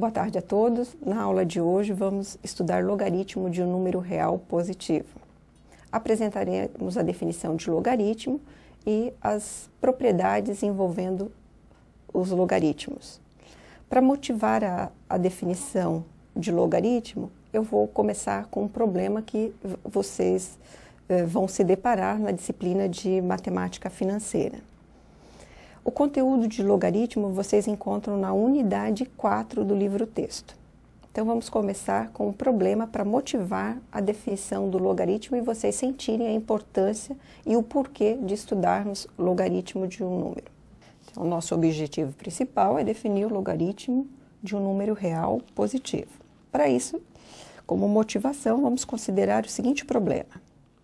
Boa tarde a todos. Na aula de hoje vamos estudar logaritmo de um número real positivo. Apresentaremos a definição de logaritmo e as propriedades envolvendo os logaritmos. Para motivar a definição de logaritmo, eu vou começar com um problema que vocês vão se deparar na disciplina de matemática financeira. O conteúdo de logaritmo vocês encontram na unidade 4 do livro-texto. Então, vamos começar com um problema para motivar a definição do logaritmo e vocês sentirem a importância e o porquê de estudarmos logaritmo de um número. Então, o nosso objetivo principal é definir o logaritmo de um número real positivo. Para isso, como motivação, vamos considerar o seguinte problema.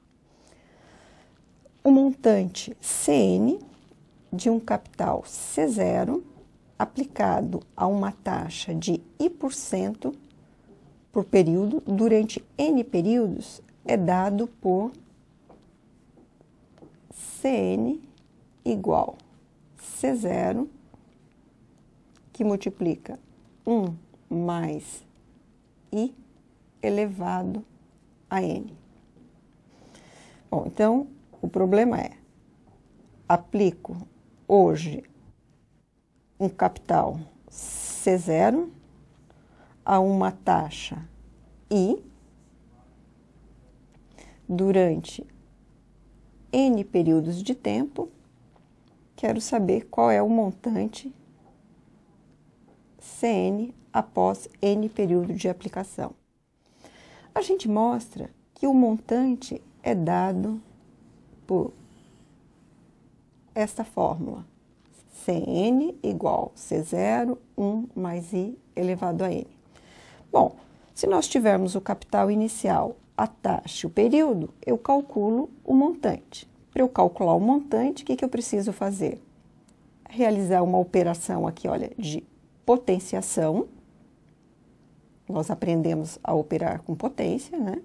O montante Cn de um capital C0 aplicado a uma taxa de I% por período durante N períodos é dado por Cn igual C0, que multiplica 1 mais I elevado a N. Bom, então, o problema é, aplico hoje um capital C0 a uma taxa I durante N períodos de tempo. Quero saber qual é o montante Cn após N período de aplicação. A gente mostra que o montante é dado por esta fórmula, Cn igual C0, 1 mais I elevado a N. Bom, se nós tivermos o capital inicial, a taxa e o período, eu calculo o montante. Para eu calcular o montante, o que eu preciso fazer? Realizar uma operação aqui, olha, de potenciação. Nós aprendemos a operar com potência, né?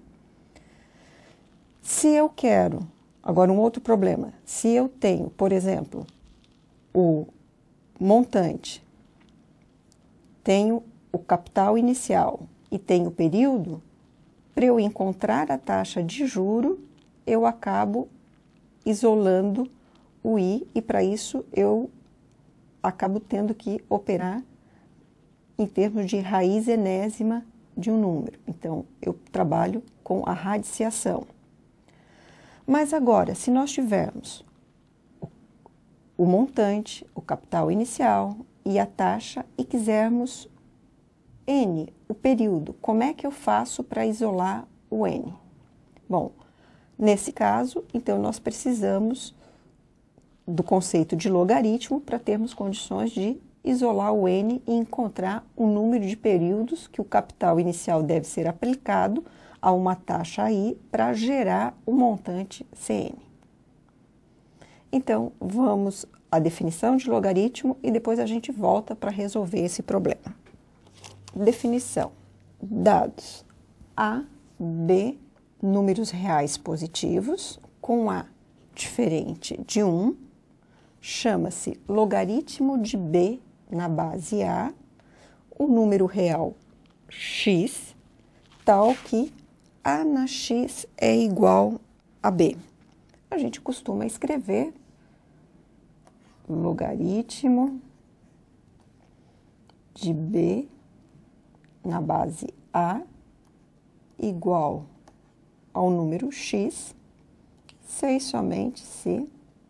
Se eu quero... Agora, um outro problema, se eu tenho, por exemplo, o montante, tenho o capital inicial e tenho o período, para eu encontrar a taxa de juro, eu acabo isolando o I e, para isso, eu acabo tendo que operar em termos de raiz enésima de um número. Então, eu trabalho com a radiciação. Mas agora, se nós tivermos o montante, o capital inicial e a taxa e quisermos N, o período, como é que eu faço para isolar o N? Bom, nesse caso, então, nós precisamos do conceito de logaritmo para termos condições de isolar o N e encontrar o número de períodos que o capital inicial deve ser aplicado a uma taxa I para gerar o montante Cn. Então, vamos à definição de logaritmo e depois a gente volta para resolver esse problema. Definição. Dados A, B, números reais positivos, com A diferente de 1, chama-se logaritmo de B na base A, o número real x, tal que A na x é igual a B. A gente costuma escrever logaritmo de B na base A igual ao número x, se e somente se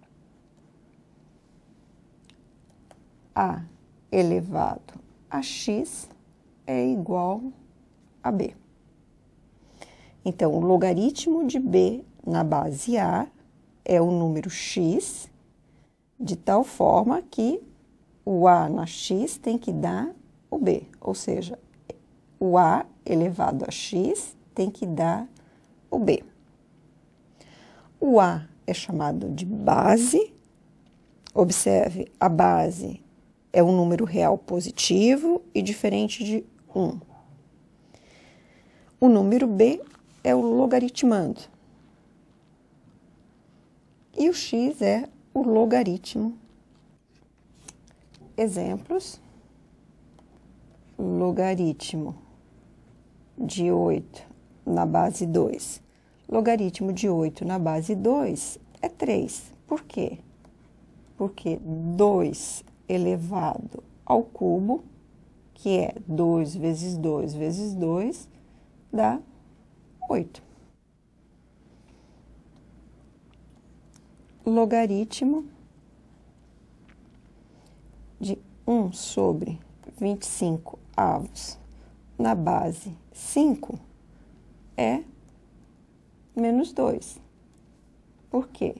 A elevado a x é igual a B. Então, o logaritmo de B na base A é o número x, de tal forma que o A na x tem que dar o B, ou seja, o A elevado a x tem que dar o B. O A é chamado de base. Observe, a base é um número real positivo e diferente de 1. O número B é o logaritmando. E o x é o logaritmo. Exemplos. logaritmo de 8 na base 2. Logaritmo de 8 na base 2 é 3. Por quê? Porque 2 elevado ao cubo, que é 2 vezes 2 vezes 2, dá 8. Logaritmo de 1 sobre 25 avos na base 5 é menos 2. Por quê?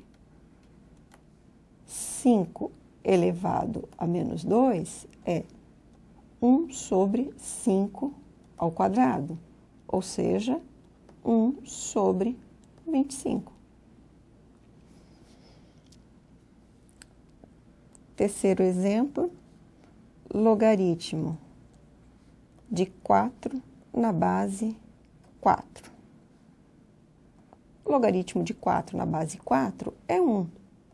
5 elevado a menos 2 é 1 sobre 5 ao quadrado, ou seja, 1 sobre 25. Terceiro exemplo, logaritmo de 4 na base 4. Logaritmo de 4 na base 4 é 1,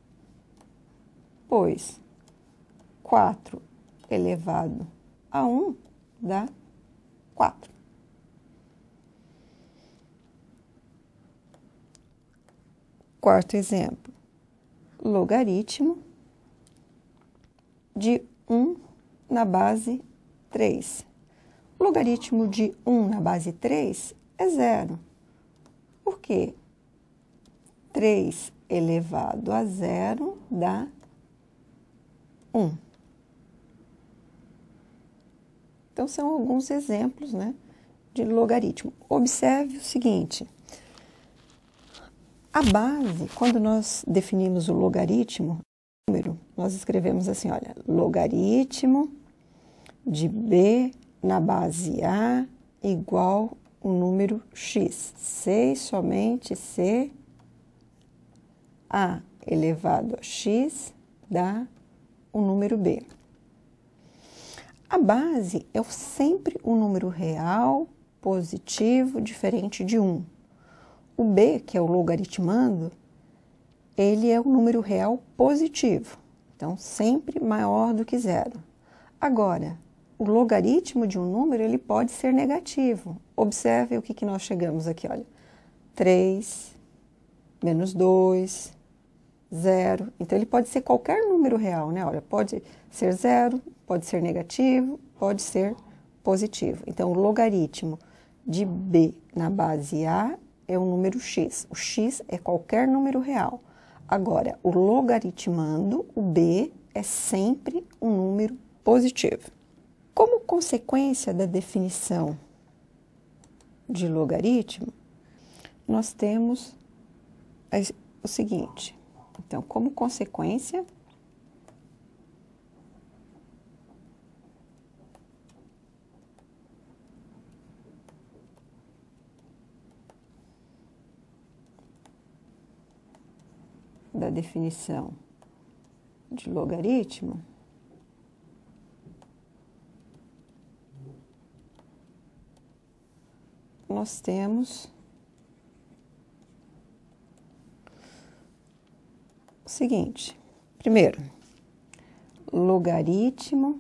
pois 4 elevado a 1 dá 4. Quarto exemplo, logaritmo de 1 na base 3. Logaritmo de 1 na base 3 é 0. Por quê? 3 elevado a 0 dá 1. Então, são alguns exemplos, né, de logaritmo. Observe o seguinte. A base, quando nós definimos o logaritmo, número, nós escrevemos assim, olha, logaritmo de b na base a igual o número x. Se e somente se a elevado a x dá o número b. A base é sempre um número real, positivo, diferente de 1. O b, que é o logaritmando, ele é um número real positivo, então sempre maior do que 0. Agora, o logaritmo de um número, ele pode ser negativo. Observe o que nós chegamos aqui, olha. 3, menos 2, 0. Então, ele pode ser qualquer número real, né? Olha, pode ser 0, pode ser negativo, pode ser positivo. Então, o logaritmo de b na base a é o número x. O x é qualquer número real. Agora, o logaritmando, o b, é sempre um número positivo. Como consequência da definição de logaritmo, nós temos o seguinte. Então, como consequência, da definição de logaritmo, nós temos o seguinte. Primeiro, logaritmo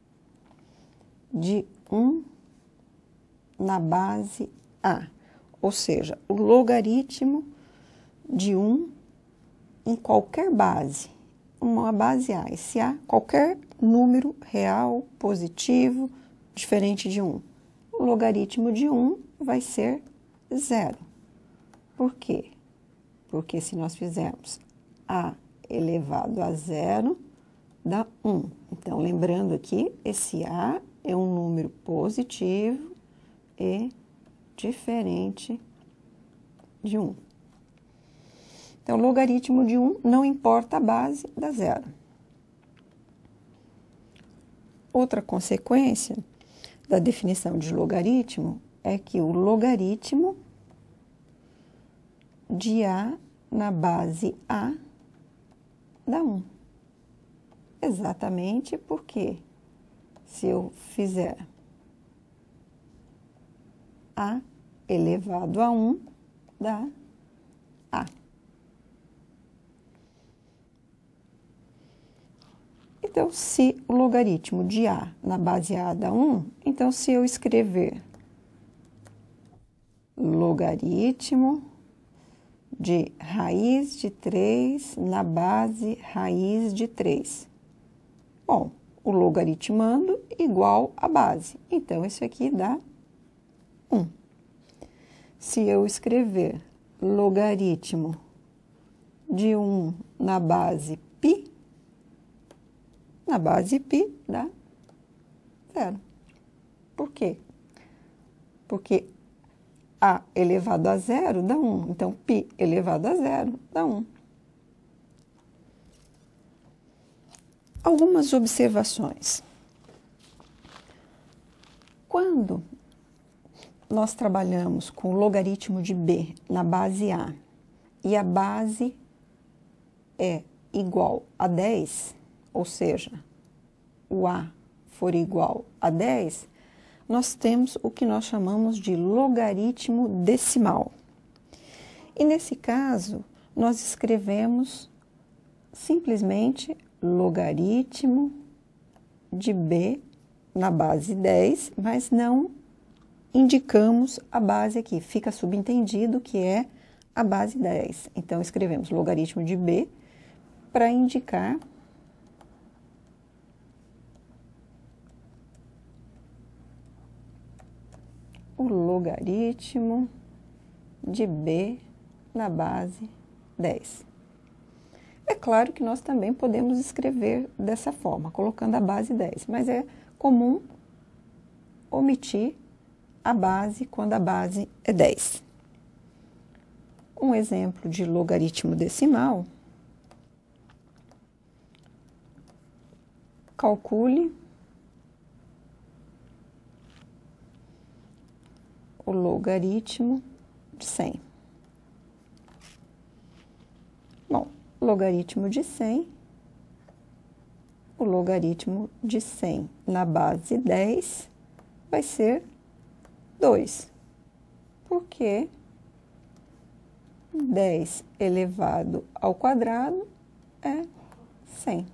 de 1 na base a, ou seja, o logaritmo de 1 em qualquer base, uma base a, esse a, qualquer número real, positivo, diferente de 1. O logaritmo de 1 vai ser 0. Por quê? Porque se nós fizermos a elevado a 0, dá 1. Então, lembrando aqui, esse a é um número positivo e diferente de 1. Então, logaritmo de 1, não importa a base, dá 0. Outra consequência da definição de logaritmo é que o logaritmo de a na base a dá 1. Exatamente porque se eu fizer a elevado a 1, dá a. E Então, se o logaritmo de A na base A dá 1, então se eu escrever logaritmo de raiz de 3 na base raiz de 3. Bom, o logaritmando igual a base. Então, isso aqui dá 1. Se eu escrever logaritmo de 1 na base π, na base π dá 0. Por quê? Porque A elevado a 0 dá 1. Então, π elevado a 0 dá 1. Algumas observações. Quando nós trabalhamos com o logaritmo de b na base A e a base é igual a 10, ou seja, o A for igual a 10, nós temos o que nós chamamos de logaritmo decimal. E nesse caso, nós escrevemos simplesmente logaritmo de b na base 10, mas não indicamos a base aqui. Fica subentendido que é a base 10. Então, escrevemos logaritmo de b para indicar o logaritmo de b na base 10. É claro que nós também podemos escrever dessa forma, colocando a base 10, mas é comum omitir a base quando a base é 10. Um exemplo de logaritmo decimal: calcule o logaritmo de 100. Bom, logaritmo de 100, o logaritmo de 100 na base 10 vai ser 2, porque 10 elevado ao quadrado é 100.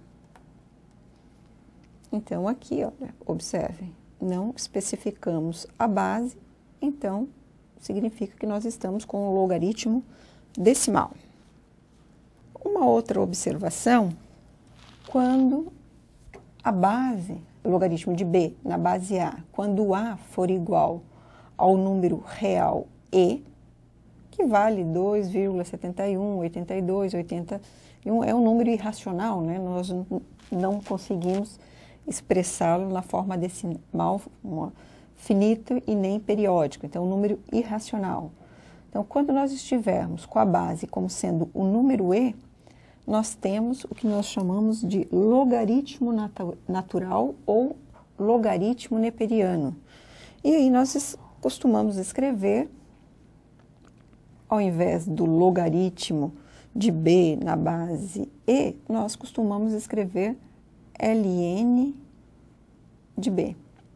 Então, aqui, olha, observem, não especificamos a base, então, significa que nós estamos com o logaritmo decimal. Uma outra observação, quando a base, o logaritmo de b na base A, quando o A for igual ao número real e, que vale 2,71, 82, 81, é um número irracional, né? Nós não conseguimos expressá-lo na forma decimal finito e nem periódico, então um número irracional. Então, quando nós estivermos com a base como sendo o número e, nós temos o que nós chamamos de logaritmo natural ou logaritmo neperiano. E aí nós costumamos escrever, ao invés do logaritmo de b na base e, nós costumamos escrever ln de b.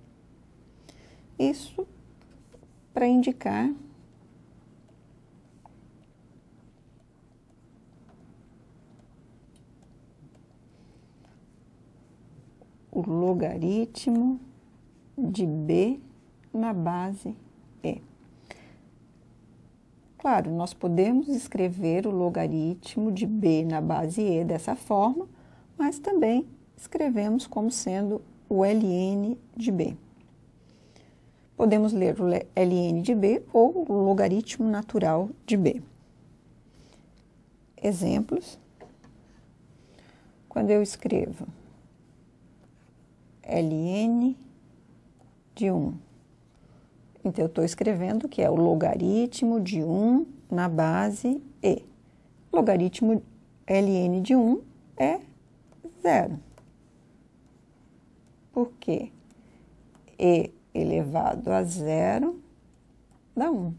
Isso para indicar o logaritmo de b na base e. Claro, nós podemos escrever o logaritmo de b na base e dessa forma, mas também escrevemos como sendo o ln de b. Podemos ler o ln de b ou o logaritmo natural de b. Exemplos. Quando eu escrevo ln de 1, então eu estou escrevendo que é o logaritmo de 1 na base e. Logaritmo ln de 1 é 0. Por quê? E elevado a 0 dá 1.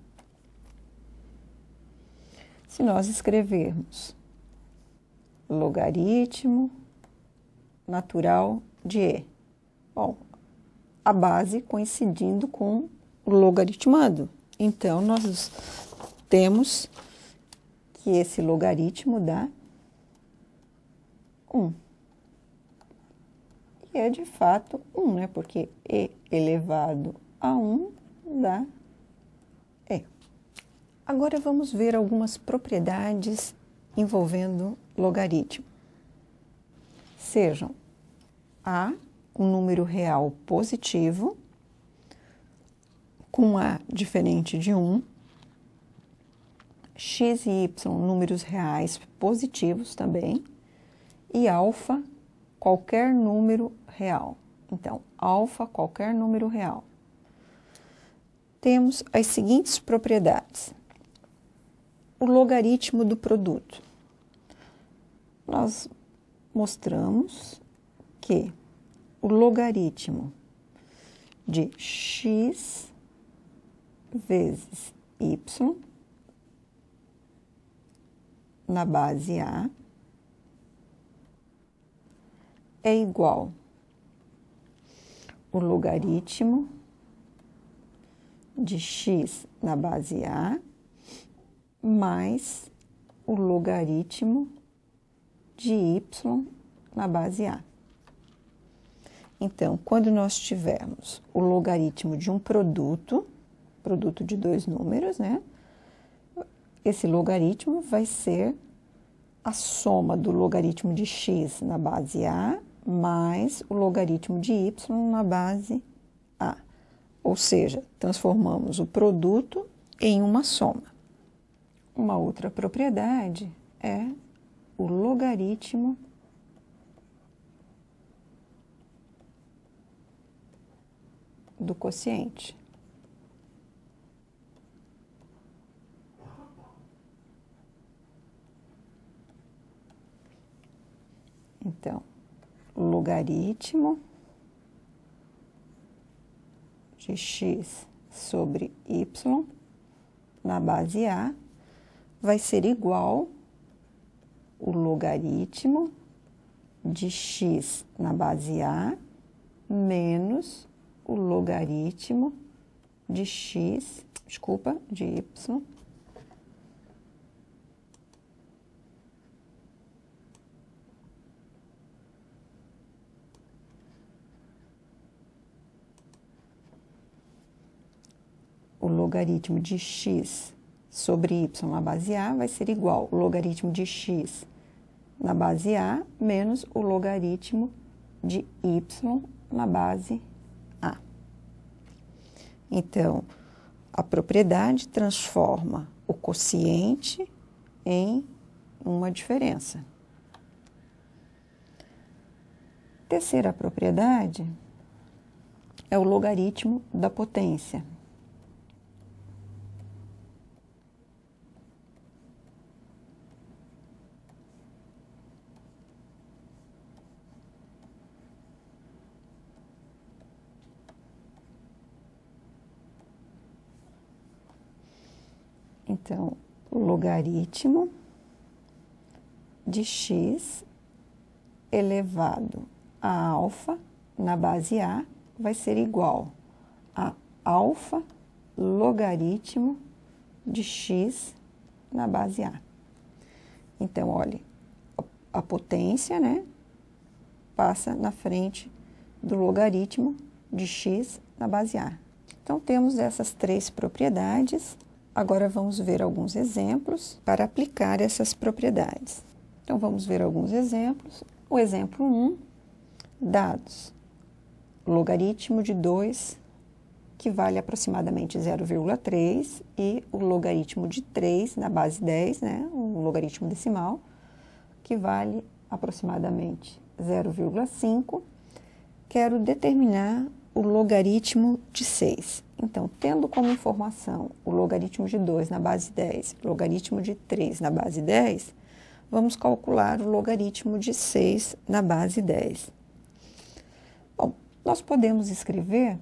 Se nós escrevermos logaritmo natural de e, bom, a base coincidindo com o logaritmando. Então, nós temos que esse logaritmo dá 1. que é de fato 1, né? Porque e elevado a 1 dá e. Agora vamos ver algumas propriedades envolvendo logaritmo. Sejam A, um número real positivo, com A diferente de 1, x e y, números reais positivos também, e alfa, qualquer número real. Então, alfa, qualquer número real. Temos as seguintes propriedades. O logaritmo do produto. Nós mostramos que o logaritmo de x vezes y na base A é igual ao logaritmo de x na base A mais o logaritmo de y na base A. Então, quando nós tivermos o logaritmo de um produto de dois números, né? Esse logaritmo vai ser a soma do logaritmo de x na base A mais o logaritmo de y na base A. Ou seja, transformamos o produto em uma soma. Uma outra propriedade é o logaritmo do quociente. Então, o logaritmo de x sobre y na base A vai ser igual ao logaritmo de x na base A menos o logaritmo de de y o logaritmo de x sobre y na base A vai ser igual ao logaritmo de x na base A menos o logaritmo de y na base A. Então, a propriedade transforma o quociente em uma diferença. Terceira propriedade é o logaritmo da potência. Então, o logaritmo de x elevado a alfa na base A vai ser igual a alfa logaritmo de x na base A. Então, olha, a potência, né, passa na frente do logaritmo de x na base A. Então, temos essas três propriedades. Agora, vamos ver alguns exemplos para aplicar essas propriedades. Então, vamos ver alguns exemplos. O exemplo 1, dados logaritmo de 2, que vale aproximadamente 0,3, e o logaritmo de 3 na base 10, né, um logaritmo decimal, que vale aproximadamente 0,5. Quero determinar o logaritmo de 6. Então, tendo como informação o logaritmo de 2 na base 10, o logaritmo de 3 na base 10, vamos calcular o logaritmo de 6 na base 10. Bom, nós podemos escrever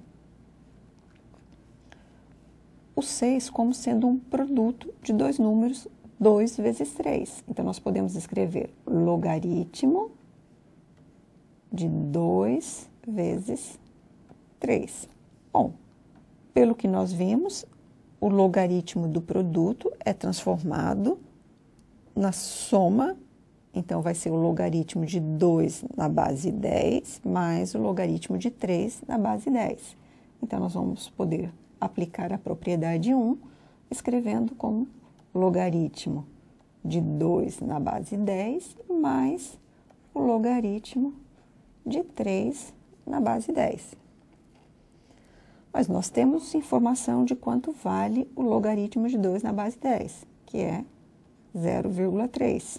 o 6 como sendo um produto de dois números, 2 vezes 3. Então, nós podemos escrever logaritmo de 2 vezes 3. Bom, pelo que nós vimos, o logaritmo do produto é transformado na soma Então, vai ser o logaritmo de 2 na base 10 mais o logaritmo de 3 na base 10. Então, nós vamos poder aplicar a propriedade 1, escrevendo como logaritmo de 2 na base 10 mais o logaritmo de 3 na base 10. Mas nós temos informação de quanto vale o logaritmo de 2 na base 10, que é 0,3.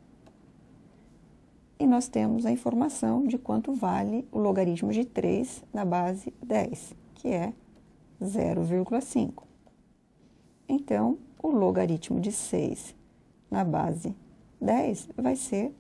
E nós temos a informação de quanto vale o logaritmo de 3 na base 10, que é 0,5. Então, o logaritmo de 6 na base 10 vai ser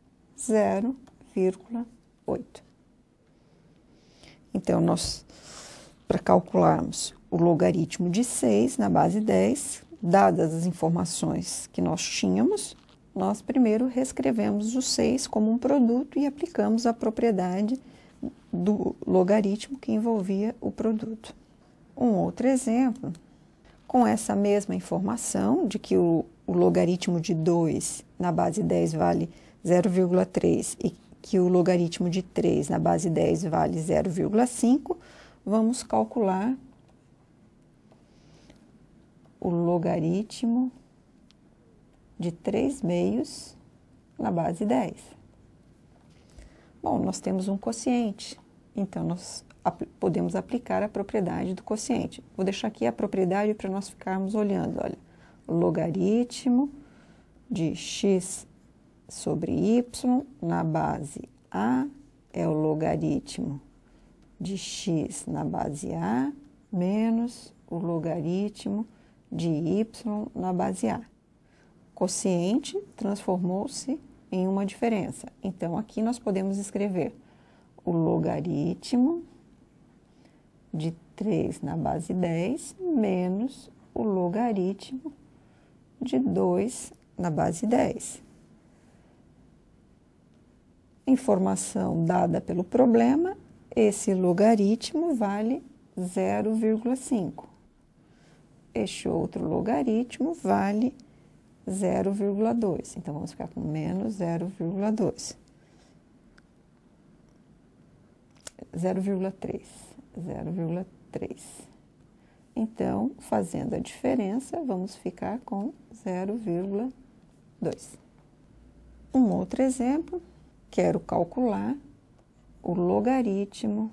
0,8. Então, para calcularmos o logaritmo de 6 na base 10, dadas as informações que nós tínhamos, nós primeiro reescrevemos o 6 como um produto e aplicamos a propriedade do logaritmo que envolvia o produto. Um outro exemplo, com essa mesma informação de que o logaritmo de 2 na base 10 vale 0,3 e que o logaritmo de 3 na base 10 vale 0,5, vamos calcular o logaritmo de 3 meios na base 10. Bom, nós temos um quociente, então nós podemos aplicar a propriedade do quociente. Vou deixar aqui a propriedade para nós ficarmos olhando, olha. O logaritmo de x sobre y na base a é o logaritmo de x na base a menos o logaritmo de y na base a. Quociente transformou-se em uma diferença. Então, aqui nós podemos escrever o logaritmo de 3 na base 10 menos o logaritmo de 2 na base 10. Informação dada pelo problema, esse logaritmo vale 0,5. Este outro logaritmo vale 0,2. Então, vamos ficar com menos 0,2. 0,3. Então, fazendo a diferença, vamos ficar com 0,2. Um outro exemplo, quero calcular o logaritmo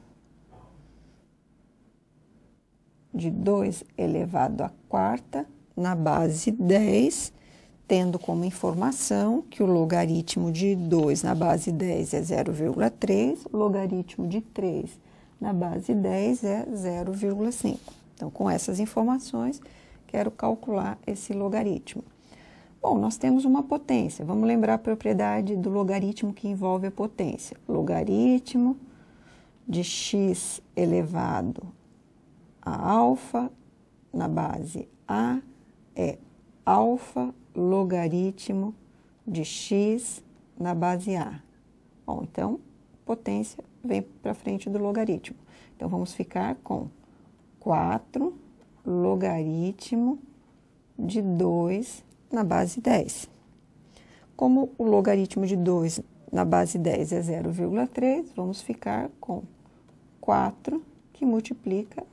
de 2 elevado à quarta na base 10, tendo como informação que o logaritmo de 2 na base 10 é 0,3, o logaritmo de 3 na base 10 é 0,5. Então, com essas informações, quero calcular esse logaritmo. Bom, nós temos uma potência. Vamos lembrar a propriedade do logaritmo que envolve a potência. Logaritmo de x elevado a alfa na base a é alfa logaritmo de x na base a. Bom, então, potência vem para frente do logaritmo. Então, vamos ficar com 4 logaritmo de 2 na base 10. Como o logaritmo de 2 na base 10 é 0,3, vamos ficar com 4 que multiplica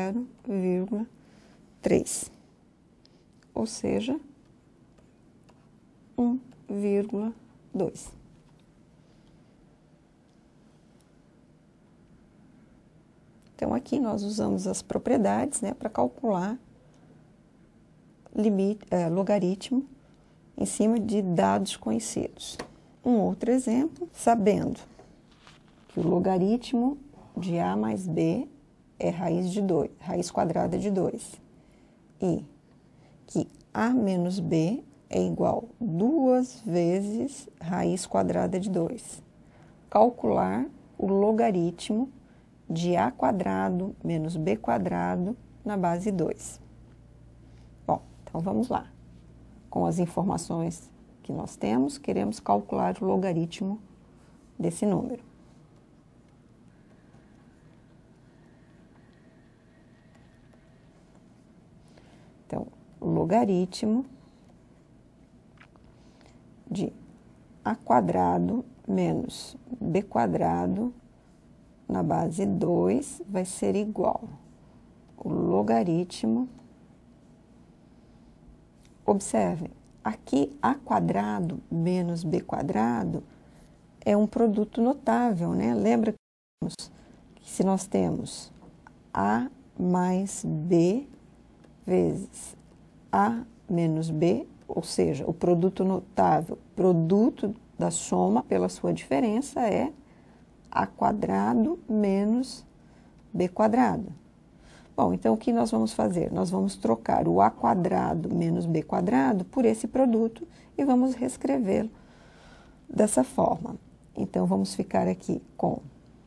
0,3. Ou seja, 1,2. Então, aqui nós usamos as propriedades, né, para calcular logaritmo em cima de dados conhecidos. Um outro exemplo, sabendo que o logaritmo de a mais b é raiz quadrada de 2, e que a menos b é igual a 2 vezes raiz quadrada de 2. Calcular o logaritmo de a quadrado menos b quadrado na base 2. Bom, então vamos lá. Com as informações que nós temos, queremos calcular o logaritmo desse número. Então, o logaritmo de a quadrado menos b quadrado na base 2 vai ser igual o logaritmo. Observem, aqui a quadrado menos b quadrado é um produto notável, né? Lembra que se nós temos a mais b vezes a menos b, ou seja, o produto notável, produto da soma pela sua diferença é a quadrado menos b quadrado. Bom, então o que nós vamos fazer? Nós vamos trocar o a quadrado menos b quadrado por esse produto e vamos reescrevê-lo dessa forma. Então, vamos ficar aqui com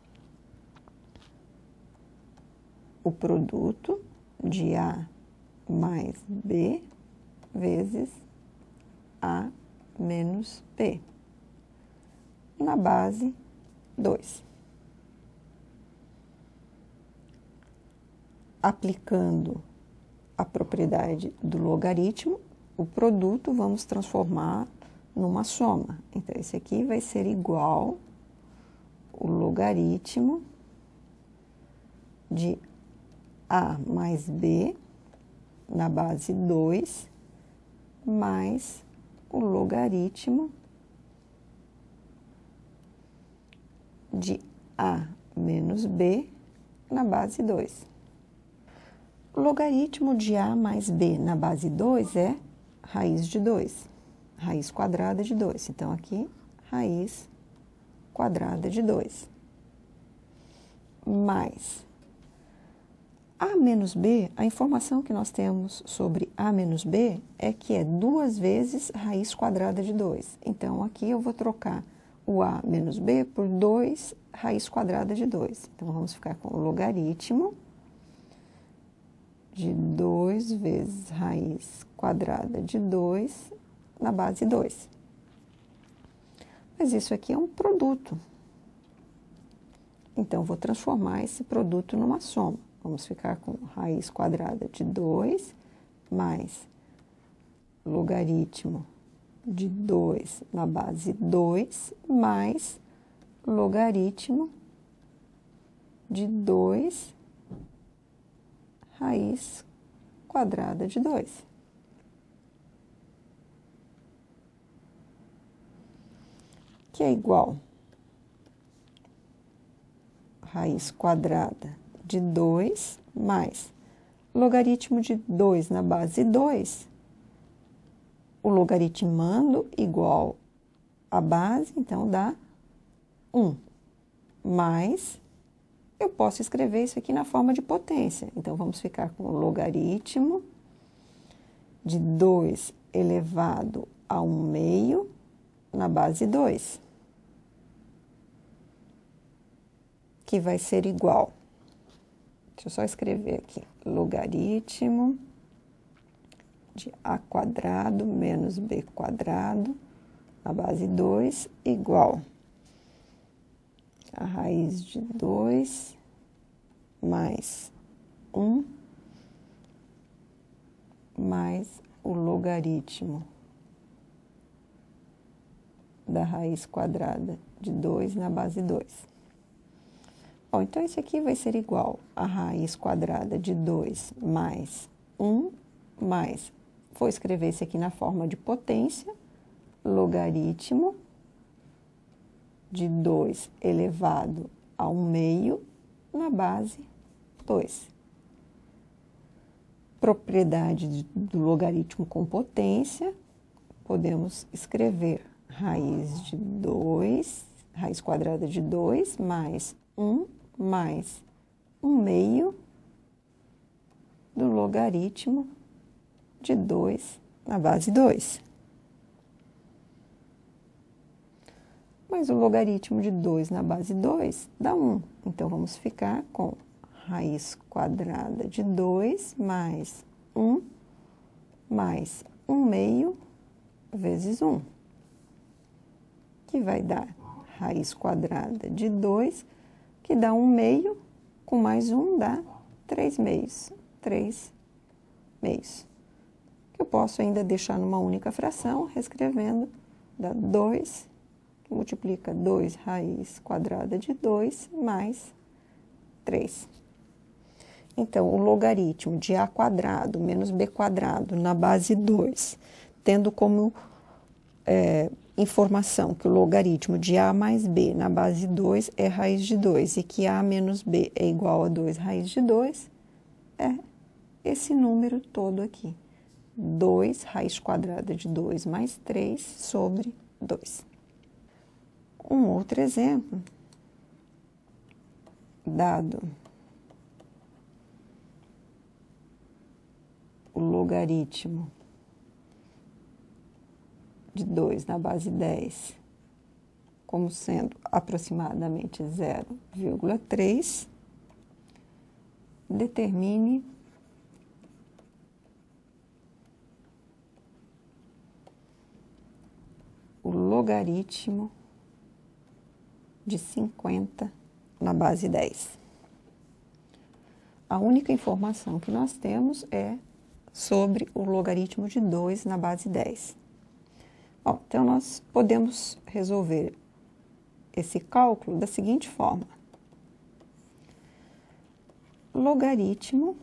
o produto de a mais b vezes a menos b na base 2. Aplicando a propriedade do logaritmo, o produto vamos transformar numa soma. Então, esse aqui vai ser igual o logaritmo de a mais b na base 2 mais o logaritmo de a menos b na base 2. O logaritmo de a mais b na base 2 é raiz de 2, raiz quadrada de 2. Então, aqui, raiz quadrada de 2. Mais a menos b, a informação que nós temos sobre a menos b é que é 2 vezes raiz quadrada de 2. Então, aqui eu vou trocar o a menos b por 2 raiz quadrada de 2. Então, vamos ficar com o logaritmo de 2 vezes raiz quadrada de 2 na base 2. Mas isso aqui é um produto. Então, vou transformar esse produto numa soma. Vamos ficar com raiz quadrada de 2 mais logaritmo de 2 na base 2 mais logaritmo de 2 raiz quadrada de 2. Que é igual raiz quadrada de 2 mais logaritmo de 2 na base 2, o logaritmando igual a base, então dá 1, mais, eu posso escrever isso aqui na forma de potência. Então, vamos ficar com o logaritmo de 2 elevado a 1/2 na base 2, que vai ser igual, deixa eu só escrever aqui, logaritmo de a quadrado menos b quadrado na base 2 igual a raiz de 2 mais 1 mais o logaritmo da raiz quadrada de 2 na base 2. Bom, então, esse aqui vai ser igual a raiz quadrada de 2 mais 1 mais, vou escrever esse aqui na forma de potência, logaritmo de 2 elevado a 1/2 na base 2. Propriedade do logaritmo com potência, podemos escrever raiz de 2, raiz quadrada de 2 mais 1 mais 1/2 do logaritmo de 2 na base 2. Mas o logaritmo de 2 na base 2 dá 1. Então, vamos ficar com raiz quadrada de 2 mais 1 mais 1/2 vezes 1, que vai dar raiz quadrada de 2, que dá 1/2, com mais 1 dá 3/2. 3/2. Que eu posso ainda deixar numa única fração, reescrevendo, dá 2 multiplica 2 raiz quadrada de 2 mais 3. Então, o logaritmo de a quadrado menos b quadrado na base 2, tendo como informação que o logaritmo de a mais b na base 2 é raiz de 2 e que a menos b é igual a 2 raiz de 2, é esse número todo aqui. 2 raiz quadrada de 2 mais 3 sobre 2. Um outro exemplo, dado o logaritmo de 2 na base 10 como sendo aproximadamente 0,3, determine o logaritmo de 50 na base 10. A única informação que nós temos é sobre o logaritmo de 2 na base 10. Bom, então, nós podemos resolver esse cálculo da seguinte forma. Logaritmo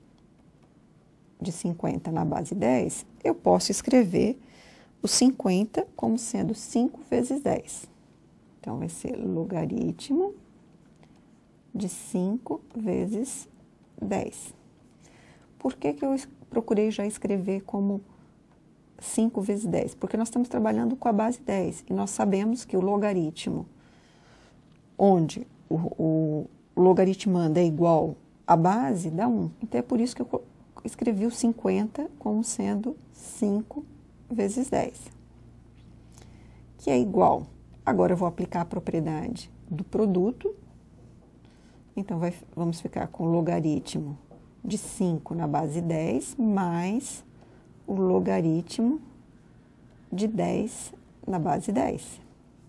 de 50 na base 10, eu posso escrever o 50 como sendo 5 vezes 10. Então, vai ser logaritmo de 5 vezes 10. Por que eu procurei já escrever como 5 vezes 10? Porque nós estamos trabalhando com a base 10 e nós sabemos que o logaritmo, onde o logaritmando é igual à base, dá 1. Então, é por isso que eu escrevi o 50 como sendo 5 vezes 10, que é igual. Agora, eu vou aplicar a propriedade do produto. Então, vamos ficar com o logaritmo de 5 na base 10 mais o logaritmo de 10 na base 10,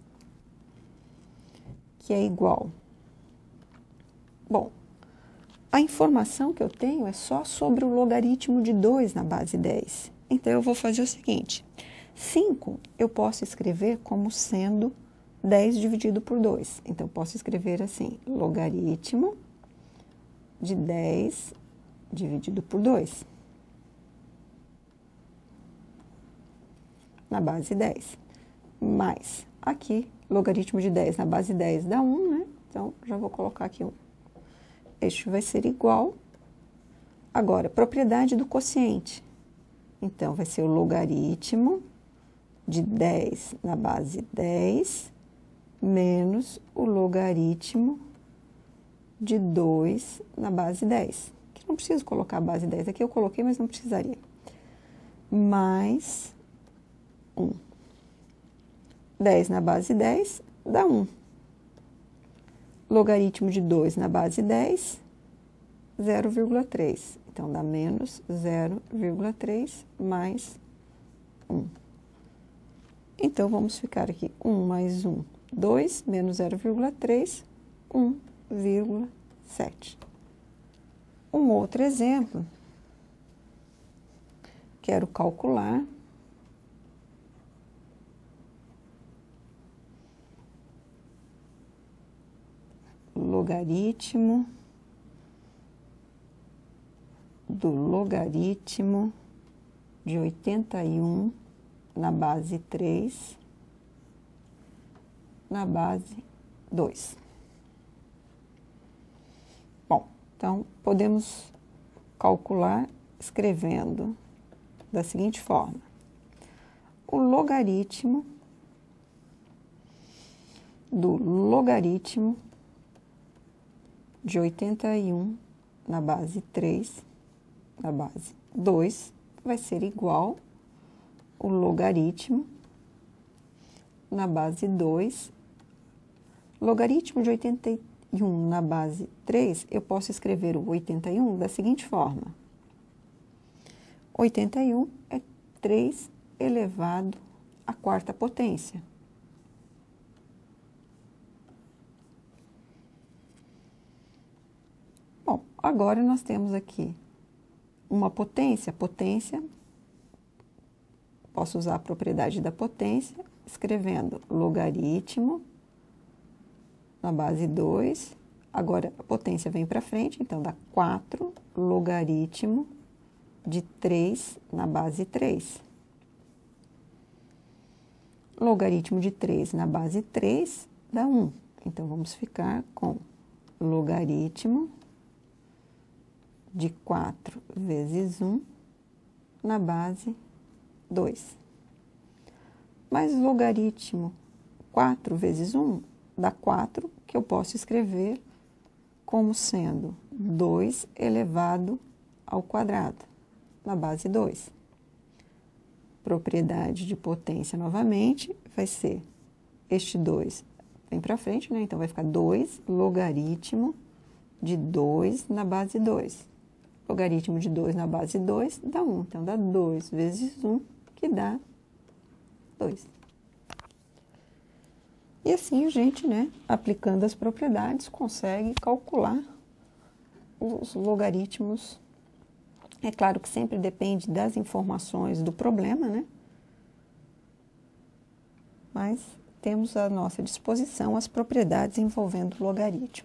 que é igual. Bom, a informação que eu tenho é só sobre o logaritmo de 2 na base 10. Então, eu vou fazer o seguinte. 5 eu posso escrever como sendo 10 dividido por 2. Então, eu posso escrever assim, logaritmo de 10 dividido por 2. Na base 10. Mais, aqui, logaritmo de 10 na base 10 dá 1, né? Então, já vou colocar aqui 1. Este vai ser igual. Agora, propriedade do quociente. Então, vai ser o logaritmo de 10 na base 10 menos o logaritmo de 2 na base 10. Que não preciso colocar a base 10 aqui, eu coloquei, mas não precisaria. Mais 1. 10 na base 10 dá 1. Logaritmo de 2 na base 10, 0,3. Então, dá menos 0,3 mais 1. Então, vamos ficar aqui 1 mais 1, 2, menos 0,3, 1,7. Um outro exemplo, quero calcular logaritmo do logaritmo de 81 na base 3 na base 2. Bom, então, podemos calcular escrevendo da seguinte forma. O logaritmo do logaritmo de 81 na base 3 na base 2 vai ser igual o logaritmo na base 2. Logaritmo de 81 na base 3, eu posso escrever o 81 da seguinte forma. 81 é 3 elevado à quarta potência. Bom, agora nós temos aqui uma potência. Potência posso usar a propriedade da potência, escrevendo logaritmo na base 2. Agora, a potência vem para frente, então dá 4 logaritmo de 3 na base 3. Logaritmo de 3 na base 3 dá 1. Então, vamos ficar com logaritmo de 4 vezes 1 na base 2. Mas logaritmo 4 vezes 1 dá 4, que eu posso escrever como sendo 2 elevado ao quadrado, na base 2. Propriedade de potência novamente vai ser este 2 vem para frente, né? Então, vai ficar 2 logaritmo de 2 na base 2. Logaritmo de 2 na base 2 dá 1. Então, dá 2 vezes 1, que dá 2. E assim a gente, né, aplicando as propriedades, consegue calcular os logaritmos. É claro que sempre depende das informações do problema, né? Mas temos à nossa disposição as propriedades envolvendo o logaritmo.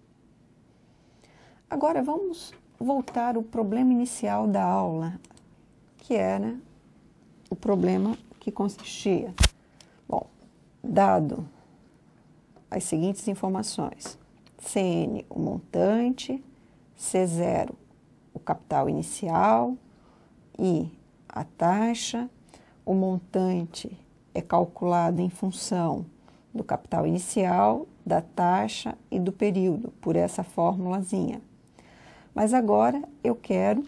Agora vamos voltar ao problema inicial da aula, que era o problema que consistia, bom, dado as seguintes informações: Cn, o montante, C0, o capital inicial, I, a taxa. O montante é calculado em função do capital inicial, da taxa e do período, por essa formulazinha. Mas agora eu quero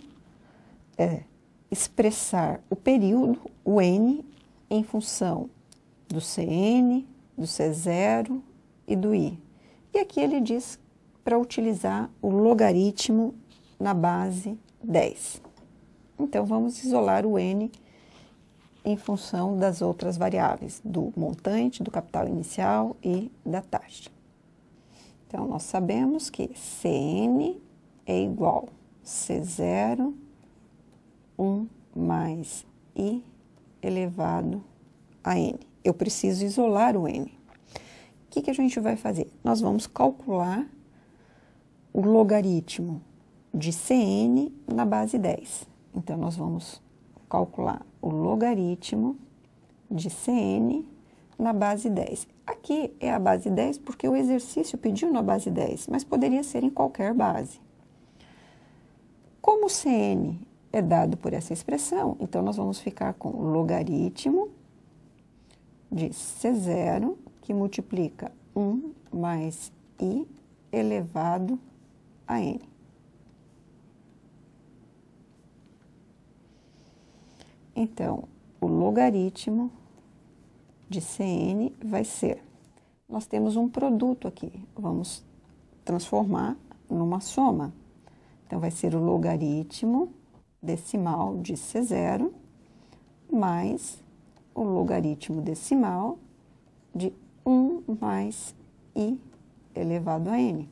expressar o período, o N, em função do Cn, do C0 e do I. E aqui ele diz para utilizar o logaritmo na base 10. Então, vamos isolar o N em função das outras variáveis, do montante, do capital inicial e da taxa. Então, nós sabemos que Cn é igual a C0, 1 mais I elevado a N. Eu preciso isolar o N. O que a gente vai fazer? Nós vamos calcular o logaritmo de Cn na base 10. Então, nós vamos calcular o logaritmo de Cn na base 10. Aqui é a base 10 porque o exercício pediu na base 10, mas poderia ser em qualquer base. Como Cn é dado por essa expressão, então nós vamos ficar com o logaritmo de C0, que multiplica 1 mais I elevado a N. Então, o logaritmo de Cn vai ser, nós temos um produto aqui, vamos transformar numa soma. Então, vai ser o logaritmo decimal de C0 mais o logaritmo decimal de 1 mais I elevado a N.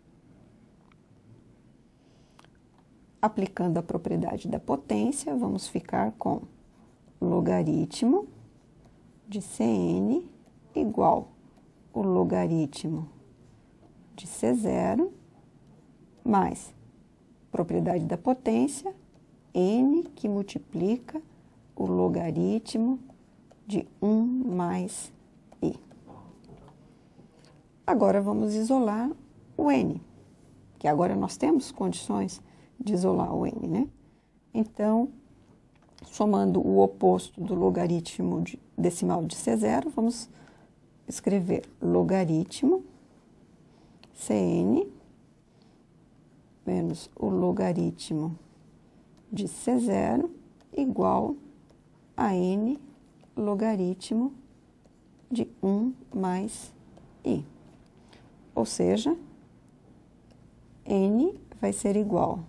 Aplicando a propriedade da potência, vamos ficar com logaritmo de Cn igual o logaritmo de C0 mais propriedade da potência, N, que multiplica o logaritmo de 1 mais I. Agora, vamos isolar o N, que agora nós temos condições de isolar o N, né? Então, somando o oposto do logaritmo decimal de C0, vamos escrever logaritmo Cn menos o logaritmo de C0 igual a N logaritmo de 1 mais I. Ou seja, N vai ser igual.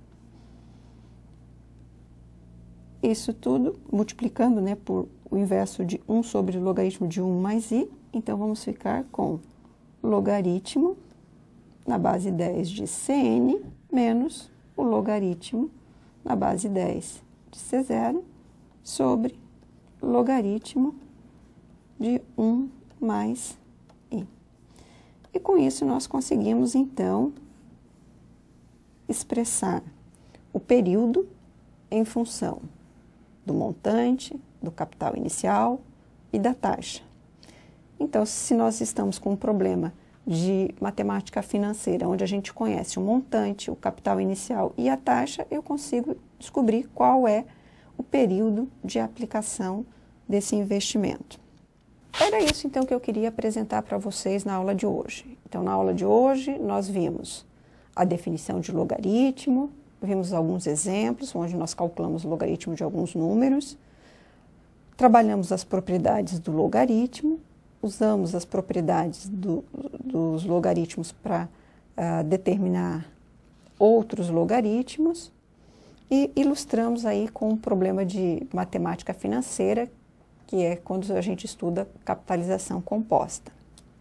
Isso tudo multiplicando, né, por o inverso de 1 sobre o logaritmo de 1 mais I. Então, vamos ficar com logaritmo na base 10 de Cn menos o logaritmo na base 10 de C0 sobre logaritmo de 1 mais i. E com isso nós conseguimos, então, expressar o período em função do montante, do capital inicial e da taxa. Então, se nós estamos com um problema de matemática financeira, onde a gente conhece o montante, o capital inicial e a taxa, eu consigo descobrir qual é o período de aplicação desse investimento. Era isso, então, que eu queria apresentar para vocês na aula de hoje. Então, na aula de hoje, nós vimos a definição de logaritmo, vimos alguns exemplos, onde nós calculamos o logaritmo de alguns números, trabalhamos as propriedades do logaritmo, usamos as propriedades dos logaritmos para determinar outros logaritmos e ilustramos aí com um problema de matemática financeira, que é quando a gente estuda capitalização composta.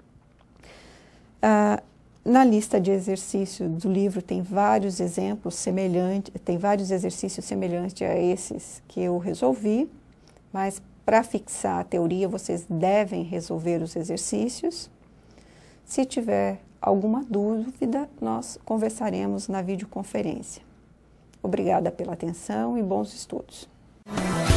Na lista de exercícios do livro tem vários exemplos semelhantes, tem vários exercícios semelhantes a esses que eu resolvi, mas para fixar a teoria vocês devem resolver os exercícios. Se tiver alguma dúvida, nós conversaremos na videoconferência. Obrigada pela atenção e bons estudos.